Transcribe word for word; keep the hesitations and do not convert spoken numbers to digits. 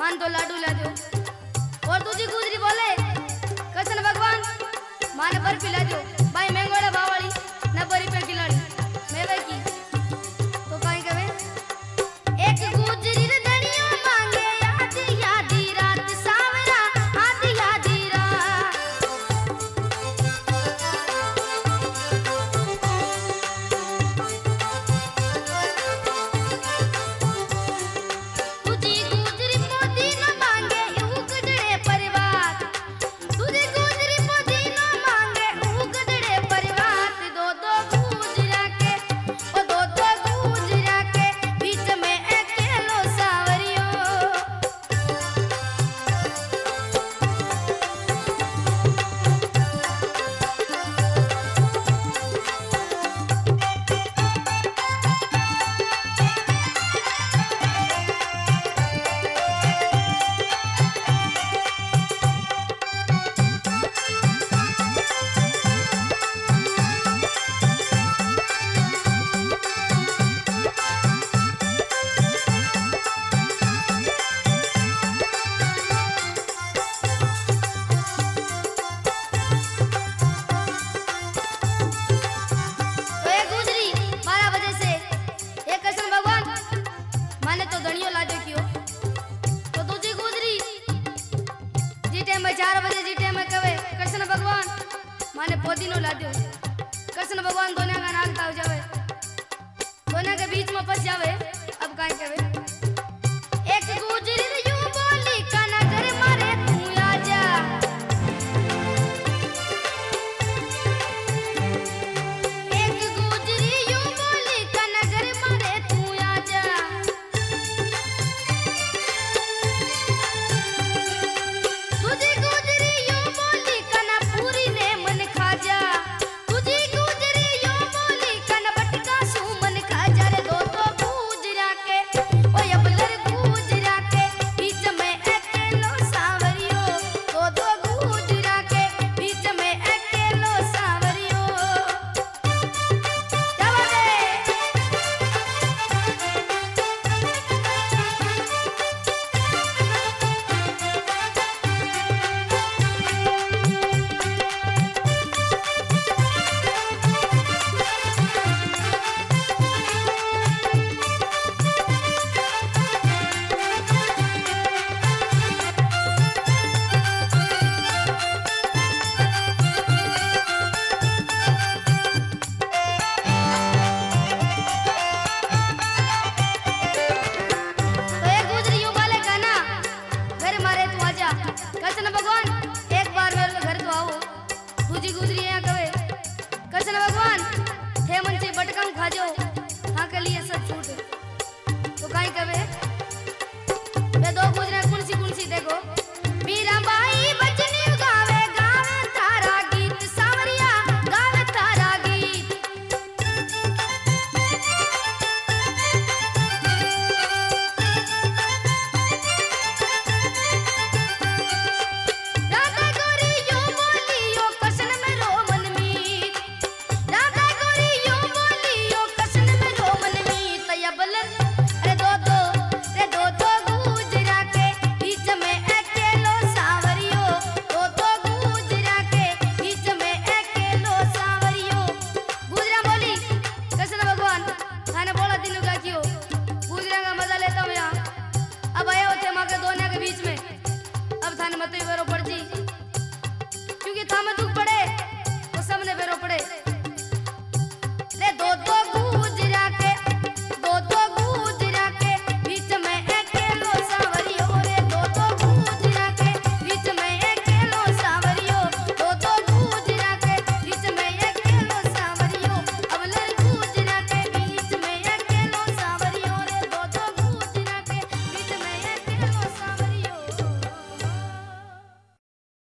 मान तो लाडू ला दो। और दूसरी गुजरी बोले कृष्ण भगवान माने बर्फी ला दो। भाई मैंगोड़ा बावली न बरी पे खिलाड़ी मैं वे की तो काई कहे एक गुजरी रे दनिया मांगे आधी आधी रात सावरा आधी आधी रात तुझी गुजरी मोदी न मांगे उगड़े परिवार तुझी गुजरी मोदी न मांगे उगड़े परिवार दो दो गुजरा के ओ दो दो गुजरा के बीच में अकेलो सावरियो तो ये गुजरी बारह बजे से ये कृष्ण भगवान माने तो धनियो लाजो कियो तो दूसरी गुजरी जी टाइम में चार बजे जी टाइम में कवे कृष्ण भगवान माने पोदीनो लाजो कृष्ण भगवान दोने का नाक ताव जावे दोने के बीच में फंस जावे अब काई कवे